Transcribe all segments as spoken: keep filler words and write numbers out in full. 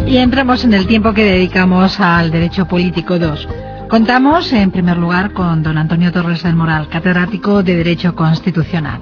Y entramos en el tiempo que dedicamos al Derecho Político dos. Contamos, en primer lugar, con don Antonio Torres del Moral, catedrático de Derecho Constitucional.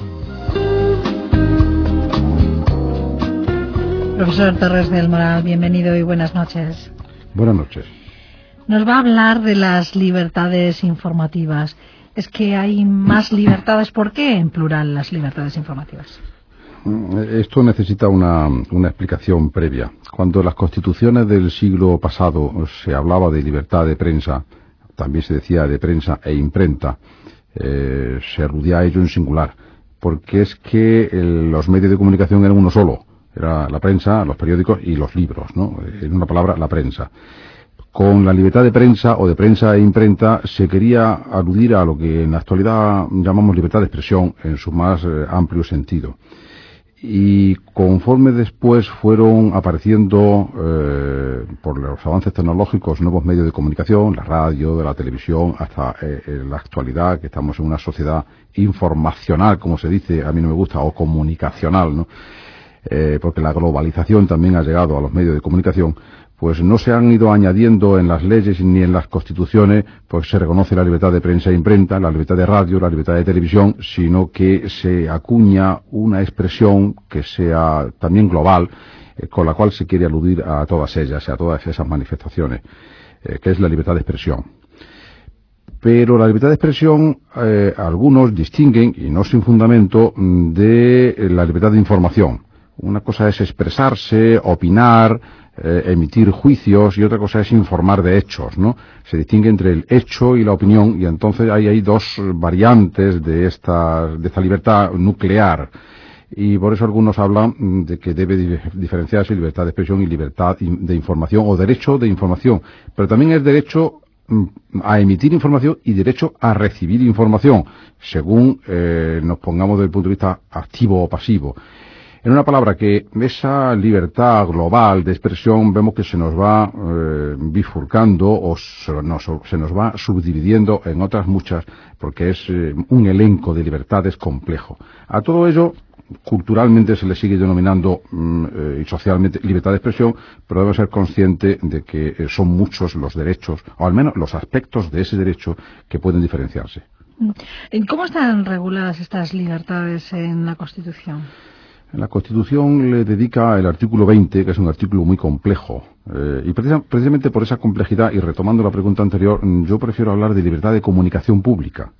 Profesor Torres del Moral, bienvenido y buenas noches. Buenas noches. Nos va a hablar de las libertades informativas. Es que hay más libertades. ¿Por qué en plural las libertades informativas? Esto necesita una, una explicación previa. Cuando en las constituciones del siglo pasado se hablaba de libertad de prensa, también se decía de prensa e imprenta, eh, se aludía a ello en singular, porque es que el, los medios de comunicación eran uno solo. Era la prensa, los periódicos y los libros, ¿no? En una palabra, la prensa. Con la libertad de prensa o de prensa e imprenta se quería aludir a lo que en la actualidad llamamos libertad de expresión en su más eh, amplio sentido. Y conforme después fueron apareciendo eh, por los avances tecnológicos nuevos medios de comunicación, la radio, de la televisión, hasta eh, en la actualidad, que estamos en una sociedad informacional, como se dice, a mí no me gusta, o comunicacional, ¿no? Eh, porque la globalización también ha llegado a los medios de comunicación, pues no se han ido añadiendo en las leyes ni en las constituciones, pues se reconoce la libertad de prensa e imprenta, la libertad de radio, la libertad de televisión, sino que se acuña una expresión que sea también global, eh, con la cual se quiere aludir a todas ellas, a todas esas manifestaciones, eh, que es la libertad de expresión. Pero la libertad de expresión, eh, algunos distinguen, y no sin fundamento, de la libertad de información. Una cosa es expresarse, opinar, eh, emitir juicios, y otra cosa es informar de hechos, ¿no? Se distingue entre el hecho y la opinión, y entonces hay, hay dos variantes de esta, de esta libertad nuclear. Y por eso algunos hablan de que debe diferenciarse libertad de expresión y libertad de información, o derecho de información. Pero también es derecho a emitir información y derecho a recibir información, según eh, nos pongamos desde el punto de vista activo o pasivo. En una palabra, que esa libertad global de expresión vemos que se nos va eh, bifurcando o se nos, se nos va subdividiendo en otras muchas, porque es eh, un elenco de libertades complejo. A todo ello, culturalmente se le sigue denominando mm, y socialmente libertad de expresión, pero debe ser consciente de que eh, son muchos los derechos, o al menos los aspectos de ese derecho, que pueden diferenciarse. ¿Cómo están reguladas estas libertades en la Constitución? La Constitución le dedica el artículo veinte, que es un artículo muy complejo, eh, y precisamente por esa complejidad, y retomando la pregunta anterior, yo prefiero hablar de libertad de comunicación pública,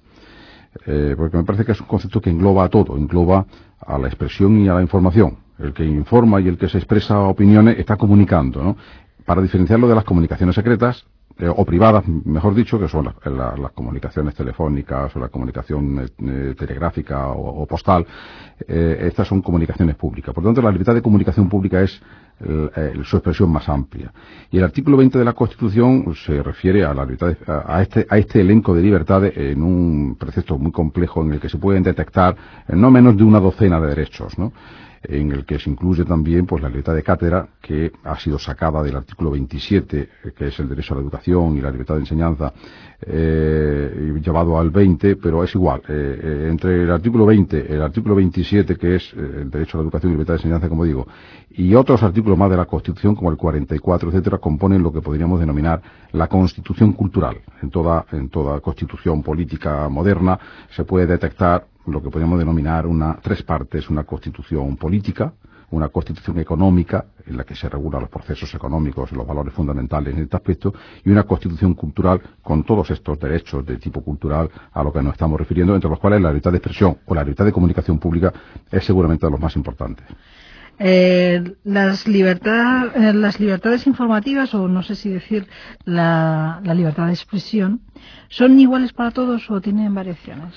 eh, porque me parece que es un concepto que engloba a todo, engloba a la expresión y a la información. El que informa y el que se expresa opiniones está comunicando, ¿no? Para diferenciarlo de las comunicaciones secretas, eh, o privadas, mejor dicho, que son la, la, las comunicaciones telefónicas o la comunicación eh, telegráfica o, o postal, eh, estas son comunicaciones públicas. Por lo tanto, la libertad de comunicación pública es el, el, su expresión más amplia. Y el artículo veinte de la Constitución se refiere a la libertad de, a, a este a este elenco de libertades en un precepto muy complejo en el que se pueden detectar no menos de una docena de derechos, ¿no? En el que se incluye también pues la libertad de cátedra, que ha sido sacada del artículo veintisiete, que es el derecho a la educación y la libertad de enseñanza, eh, llevado al veinte, pero es igual. Eh, eh, entre el artículo veinte, el artículo veintisiete, que es eh, el derecho a la educación y libertad de enseñanza, como digo, y otros artículos más de la Constitución, como el cuarenta y cuatro, etcétera, componen lo que podríamos denominar la Constitución cultural. En toda, en toda constitución política moderna se puede detectar lo que podríamos denominar una tres partes: una constitución política, una constitución económica, en la que se regulan los procesos económicos y los valores fundamentales en este aspecto, y una constitución cultural con todos estos derechos de tipo cultural a lo que nos estamos refiriendo, entre los cuales la libertad de expresión o la libertad de comunicación pública es seguramente de los más importantes. Eh, las, libertad, eh, las libertades informativas, o no sé si decir la, la libertad de expresión, ¿son iguales para todos o tienen variaciones?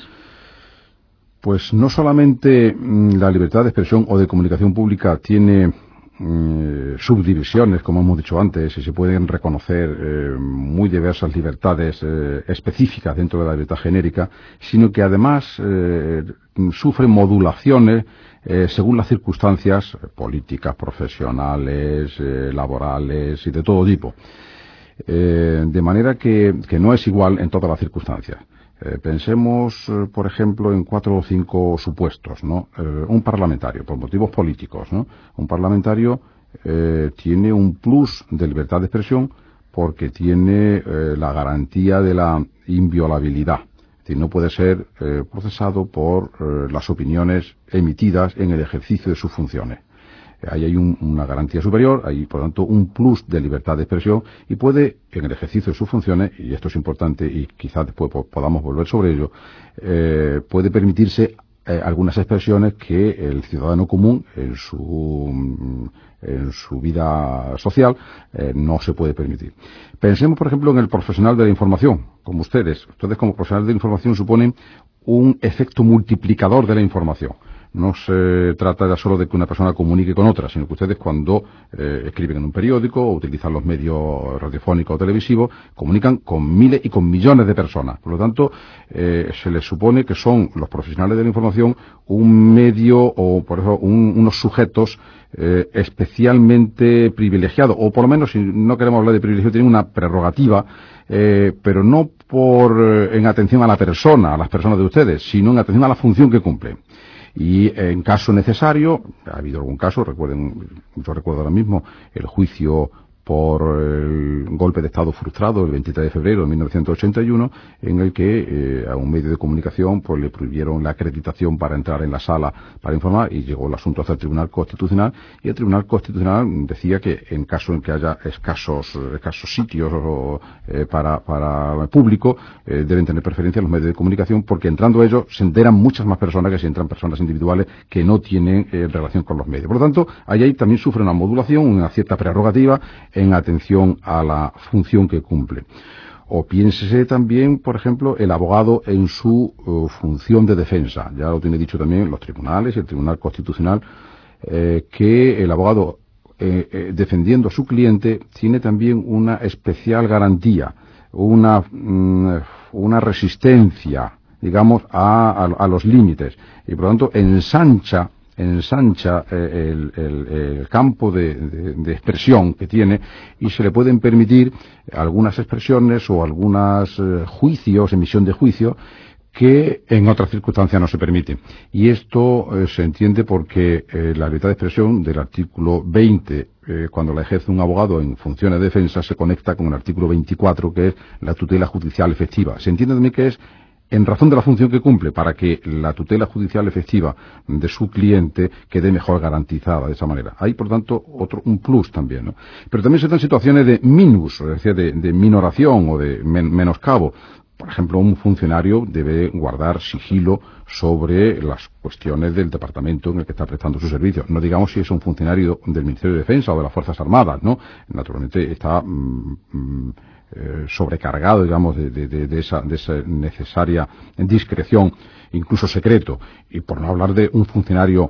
Pues no solamente mmm, la libertad de expresión o de comunicación pública tiene mmm, subdivisiones, como hemos dicho antes, y se pueden reconocer eh, muy diversas libertades eh, específicas dentro de la libertad genérica, sino que además eh, sufren modulaciones eh, según las circunstancias políticas, profesionales, eh, laborales y de todo tipo. Eh, de manera que, que no es igual en todas las circunstancias. Eh, pensemos, eh, por ejemplo, en cuatro o cinco supuestos, ¿no? Eh, un parlamentario, por motivos políticos, ¿no? Un parlamentario eh, tiene un plus de libertad de expresión porque tiene eh, la garantía de la inviolabilidad. Es decir, no puede ser eh, procesado por eh, las opiniones emitidas en el ejercicio de sus funciones. Ahí hay un, una garantía superior, hay por lo tanto un plus de libertad de expresión y puede, en el ejercicio de sus funciones, y esto es importante y quizás después podamos volver sobre ello, eh, puede permitirse eh, algunas expresiones que el ciudadano común en su, en su vida social eh, no se puede permitir. Pensemos, por ejemplo, en el profesional de la información, como ustedes. Ustedes como profesionales de la información suponen un efecto multiplicador de la información. No se trata ya solo de que una persona comunique con otra, sino que ustedes cuando eh, escriben en un periódico o utilizan los medios radiofónicos o televisivos, comunican con miles y con millones de personas. Por lo tanto, eh, se les supone que son los profesionales de la información un medio o, por ejemplo, un, unos sujetos eh, especialmente privilegiados, o por lo menos, si no queremos hablar de privilegio, tienen una prerrogativa, eh, pero no por eh, en atención a la persona, a las personas de ustedes, sino en atención a la función que cumplen. Y en caso necesario, ha habido algún caso, recuerden, yo recuerdo ahora mismo el juicio por el golpe de Estado frustrado el veintitrés de febrero de mil novecientos ochenta y uno, en el que eh, a un medio de comunicación pues le prohibieron la acreditación para entrar en la sala para informar y llegó el asunto hasta el Tribunal Constitucional y el Tribunal Constitucional decía que en caso en que haya escasos escasos sitios o, eh, para para público eh, deben tener preferencia los medios de comunicación porque entrando ellos se enteran muchas más personas que si entran personas individuales que no tienen eh, relación con los medios. Por lo tanto, ahí también sufre una modulación, una cierta prerrogativa en atención a la función que cumple. O piénsese también, por ejemplo, el abogado en su uh, función de defensa. Ya lo tiene dicho también los tribunales y el Tribunal Constitucional, eh, que el abogado eh, eh, defendiendo a su cliente tiene también una especial garantía, una, mm, una resistencia, digamos, a, a, a los límites. Y por lo tanto ensancha ensancha eh, el, el, el campo de, de, de expresión que tiene y se le pueden permitir algunas expresiones o algunos eh, juicios, emisión de juicio que en otras circunstancias no se permite. Y esto eh, se entiende porque eh, la libertad de expresión del artículo veinte, eh, cuando la ejerce un abogado en funciones de defensa, se conecta con el artículo veinticuatro, que es la tutela judicial efectiva. Se entiende también que es en razón de la función que cumple, para que la tutela judicial efectiva de su cliente quede mejor garantizada de esa manera. Hay, por tanto, otro un plus también, ¿no? Pero también se dan situaciones de minus, es decir, de, de minoración o de men, menoscabo. Por ejemplo, un funcionario debe guardar sigilo sobre las cuestiones del departamento en el que está prestando su servicio. No digamos si es un funcionario del Ministerio de Defensa o de las Fuerzas Armadas, ¿no? Naturalmente está mmm, mmm, eh, sobrecargado, digamos, de, de, de, de, esa, de esa necesaria discreción, incluso secreto, y por no hablar de un funcionario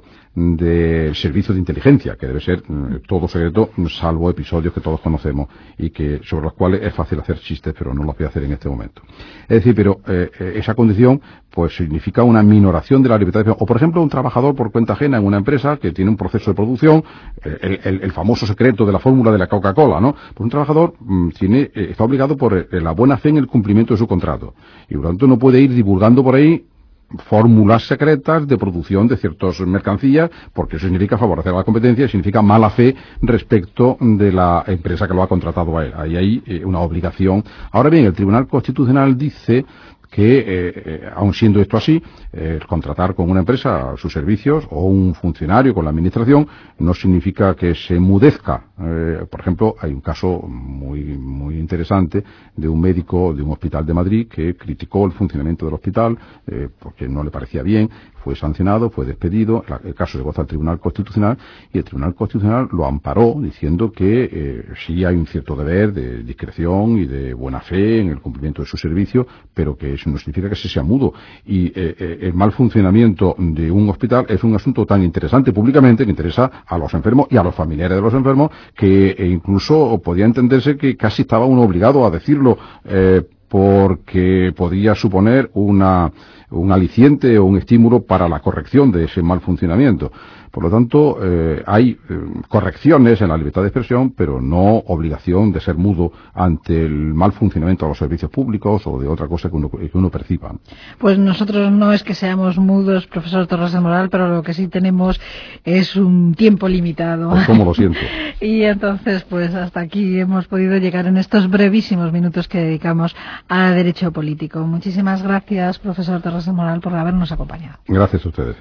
del servicio de inteligencia, que debe ser eh, todo secreto, salvo episodios que todos conocemos y que sobre los cuales es fácil hacer chistes, pero no los voy a hacer en este momento. Es decir, pero eh, esa condición pues significa una minoración de la libertad de expresión. O por ejemplo, un trabajador por cuenta ajena en una empresa que tiene un proceso de producción, eh, el, el, el famoso secreto de la fórmula de la Coca-Cola, ¿no? Pues un trabajador mmm, tiene, eh, está obligado por eh, la buena fe en el cumplimiento de su contrato. Y por lo tanto no puede ir divulgando por ahí fórmulas secretas de producción de ciertas mercancías, porque eso significa favorecer la competencia y significa mala fe respecto de la empresa que lo ha contratado a él. Ahí hay eh, una obligación. Ahora bien, el Tribunal Constitucional dice que, eh, eh, aun siendo esto así, eh, contratar con una empresa sus servicios o un funcionario con la administración no significa que se enmudezca. Eh, por ejemplo, hay un caso muy muy interesante de un médico de un hospital de Madrid que criticó el funcionamiento del hospital eh, porque no le parecía bien, fue sancionado, fue despedido, el caso se goza al Tribunal Constitucional y el Tribunal Constitucional lo amparó diciendo que eh, sí hay un cierto deber de discreción y de buena fe en el cumplimiento de su servicio, pero que eso no significa que se sea mudo. Y eh, eh, el mal funcionamiento de un hospital es un asunto tan interesante públicamente que interesa a los enfermos y a los familiares de los enfermos que eh, incluso podía entenderse que casi estaba uno obligado a decirlo eh, porque podía suponer una un aliciente o un estímulo para la corrección de ese mal funcionamiento. Por lo tanto, eh, hay eh, correcciones en la libertad de expresión, pero no obligación de ser mudo ante el mal funcionamiento de los servicios públicos o de otra cosa que uno, que uno perciba. Pues nosotros no es que seamos mudos, profesor Torres del Moral, pero lo que sí tenemos es un tiempo limitado. Pues cómo lo siento. Y entonces, pues hasta aquí hemos podido llegar en estos brevísimos minutos que dedicamos a derecho político. Muchísimas gracias, profesor Torres del Moral, por habernos acompañado. Gracias a ustedes.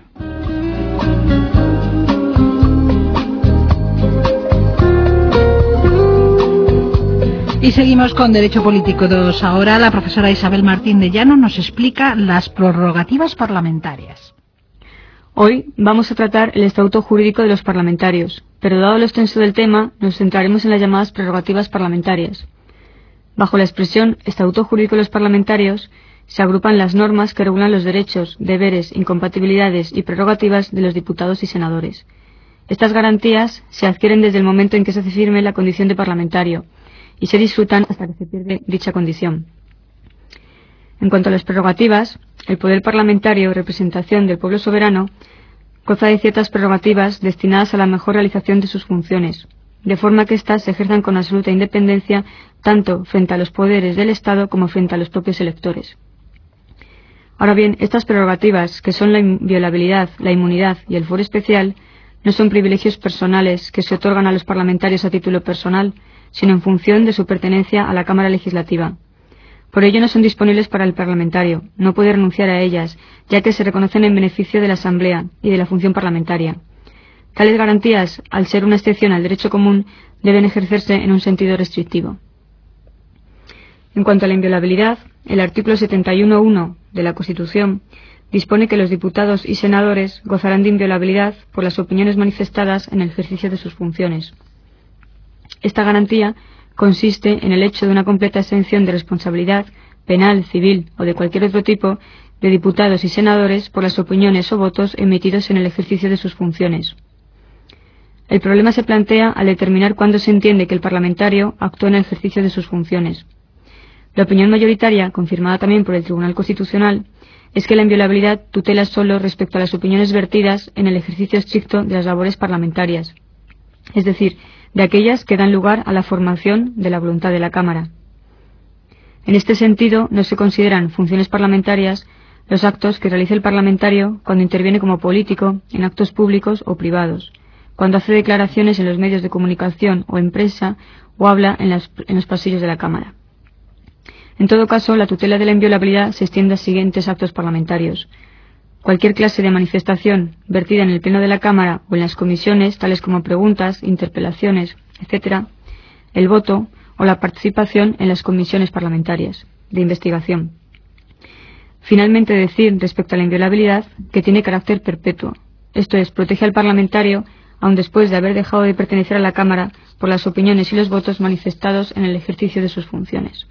Y seguimos con Derecho Político dos. Ahora la profesora Isabel Martín de Llano nos explica las prerrogativas parlamentarias. Hoy vamos a tratar el estatuto jurídico de los parlamentarios, pero dado lo extenso del tema, nos centraremos en las llamadas prerrogativas parlamentarias. Bajo la expresión estatuto jurídico de los parlamentarios se agrupan las normas que regulan los derechos, deberes, incompatibilidades y prerrogativas de los diputados y senadores. Estas garantías se adquieren desde el momento en que se hace firme la condición de parlamentario, y se disfrutan hasta que se pierde dicha condición. En cuanto a las prerrogativas, el poder parlamentario, representación del pueblo soberano, goza de ciertas prerrogativas destinadas a la mejor realización de sus funciones, de forma que éstas se ejerzan con absoluta independencia tanto frente a los poderes del Estado como frente a los propios electores. Ahora bien, estas prerrogativas, que son la inviolabilidad, la inmunidad y el fuero especial, no son privilegios personales que se otorgan a los parlamentarios a título personal, sino en función de su pertenencia a la Cámara Legislativa. Por ello no son disponibles para el parlamentario, no puede renunciar a ellas, ya que se reconocen en beneficio de la Asamblea y de la función parlamentaria. Tales garantías, al ser una excepción al derecho común, deben ejercerse en un sentido restrictivo. En cuanto a la inviolabilidad, el artículo setenta y uno punto uno de la Constitución dispone que los diputados y senadores gozarán de inviolabilidad por las opiniones manifestadas en el ejercicio de sus funciones. Esta garantía consiste en el hecho de una completa exención de responsabilidad penal, civil o de cualquier otro tipo de diputados y senadores por las opiniones o votos emitidos en el ejercicio de sus funciones. El problema se plantea al determinar cuándo se entiende que el parlamentario actúa en el ejercicio de sus funciones. La opinión mayoritaria, confirmada también por el Tribunal Constitucional, es que la inviolabilidad tutela solo respecto a las opiniones vertidas en el ejercicio estricto de las labores parlamentarias, es decir, de aquellas que dan lugar a la formación de la voluntad de la Cámara. En este sentido, no se consideran funciones parlamentarias los actos que realiza el parlamentario cuando interviene como político en actos públicos o privados, cuando hace declaraciones en los medios de comunicación o en prensa o habla en, las, en los pasillos de la Cámara. En todo caso, la tutela de la inviolabilidad se extiende a siguientes actos parlamentarios: cualquier clase de manifestación vertida en el pleno de la Cámara o en las comisiones, tales como preguntas, interpelaciones, etcétera, el voto o la participación en las comisiones parlamentarias de investigación. Finalmente, decir respecto a la inviolabilidad que tiene carácter perpetuo, esto es, protege al parlamentario aun después de haber dejado de pertenecer a la Cámara por las opiniones y los votos manifestados en el ejercicio de sus funciones.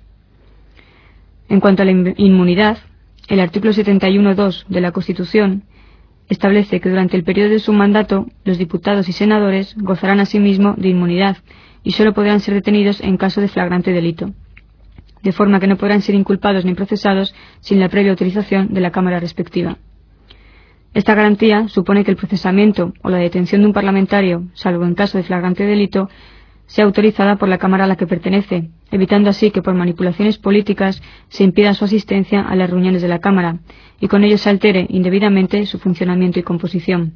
En cuanto a la inmunidad, el artículo setenta y uno punto dos de la Constitución establece que durante el periodo de su mandato los diputados y senadores gozarán asimismo de inmunidad y solo podrán ser detenidos en caso de flagrante delito, de forma que no podrán ser inculpados ni procesados sin la previa autorización de la Cámara respectiva. Esta garantía supone que el procesamiento o la detención de un parlamentario, salvo en caso de flagrante delito, sea autorizada por la Cámara a la que pertenece, evitando así que por manipulaciones políticas se impida su asistencia a las reuniones de la Cámara y con ello se altere indebidamente su funcionamiento y composición.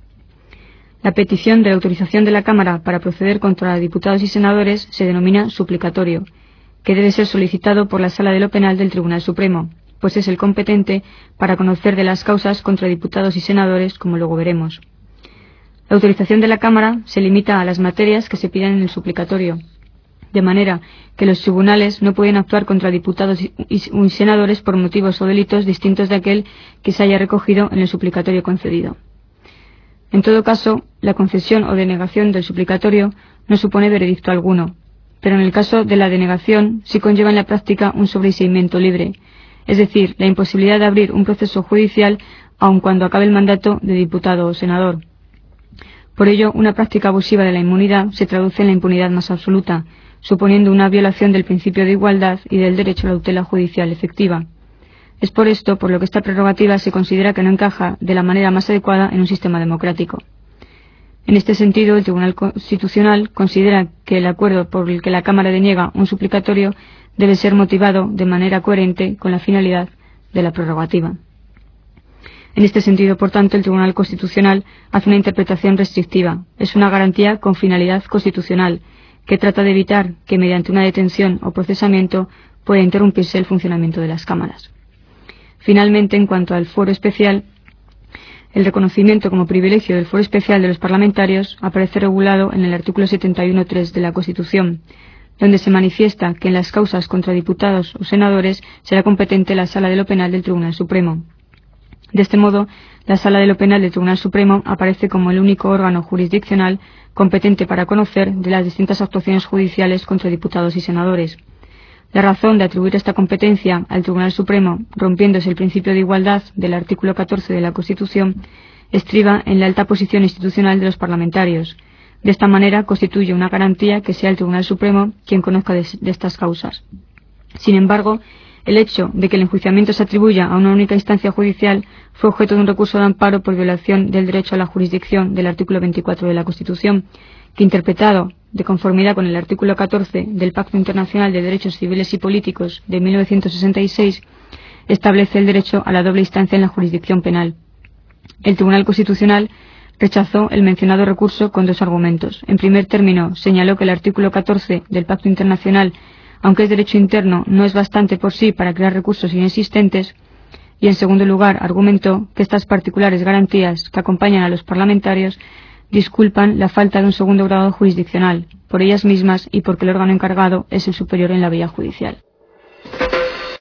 La petición de la autorización de la Cámara para proceder contra diputados y senadores se denomina suplicatorio, que debe ser solicitado por la Sala de lo Penal del Tribunal Supremo, pues es el competente para conocer de las causas contra diputados y senadores, como luego veremos. La autorización de la Cámara se limita a las materias que se piden en el suplicatorio, de manera que los tribunales no pueden actuar contra diputados y senadores por motivos o delitos distintos de aquel que se haya recogido en el suplicatorio concedido. En todo caso, la concesión o denegación del suplicatorio no supone veredicto alguno, pero en el caso de la denegación sí conlleva en la práctica un sobreseimiento libre, es decir, la imposibilidad de abrir un proceso judicial aun cuando acabe el mandato de diputado o senador. Por ello, una práctica abusiva de la inmunidad se traduce en la impunidad más absoluta, suponiendo una violación del principio de igualdad y del derecho a la tutela judicial efectiva. Es por esto por lo que esta prerrogativa se considera que no encaja de la manera más adecuada en un sistema democrático. En este sentido, el Tribunal Constitucional considera que el acuerdo por el que la Cámara deniega un suplicatorio debe ser motivado de manera coherente con la finalidad de la prerrogativa. En este sentido, por tanto, el Tribunal Constitucional hace una interpretación restrictiva. Es una garantía con finalidad constitucional que trata de evitar que mediante una detención o procesamiento pueda interrumpirse el funcionamiento de las cámaras. Finalmente, en cuanto al fuero especial, el reconocimiento como privilegio del fuero especial de los parlamentarios aparece regulado en el artículo setenta y uno punto tres de la Constitución, donde se manifiesta que en las causas contra diputados o senadores será competente la Sala de lo Penal del Tribunal Supremo. De este modo, la Sala de lo Penal del Tribunal Supremo aparece como el único órgano jurisdiccional competente para conocer de las distintas actuaciones judiciales contra diputados y senadores. La razón de atribuir esta competencia al Tribunal Supremo, rompiéndose el principio de igualdad del artículo catorce de la Constitución, estriba en la alta posición institucional de los parlamentarios. De esta manera constituye una garantía que sea el Tribunal Supremo quien conozca de, de estas causas. Sin embargo, el hecho de que el enjuiciamiento se atribuya a una única instancia judicial fue objeto de un recurso de amparo por violación del derecho a la jurisdicción del artículo veinticuatro de la Constitución, que, interpretado de conformidad con el artículo catorce del Pacto Internacional de Derechos Civiles y Políticos de mil novecientos sesenta y seis, establece el derecho a la doble instancia en la jurisdicción penal. El Tribunal Constitucional rechazó el mencionado recurso con dos argumentos. En primer término, señaló que el artículo catorce del Pacto Internacional, aunque es derecho interno, no es bastante por sí para crear recursos inexistentes, y en segundo lugar argumentó que estas particulares garantías que acompañan a los parlamentarios disculpan la falta de un segundo grado jurisdiccional, por ellas mismas y porque el órgano encargado es el superior en la vía judicial.